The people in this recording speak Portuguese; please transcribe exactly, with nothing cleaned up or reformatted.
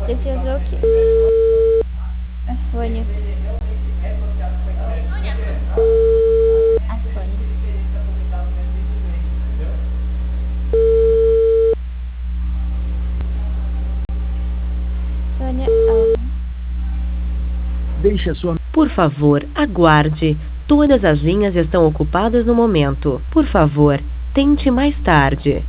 Defesa o quê? A Sônia. A Sônia. Sônia. Ah. Deixe a sua... Por favor, aguarde. Todas as linhas estão ocupadas no momento. Por favor, tente mais tarde.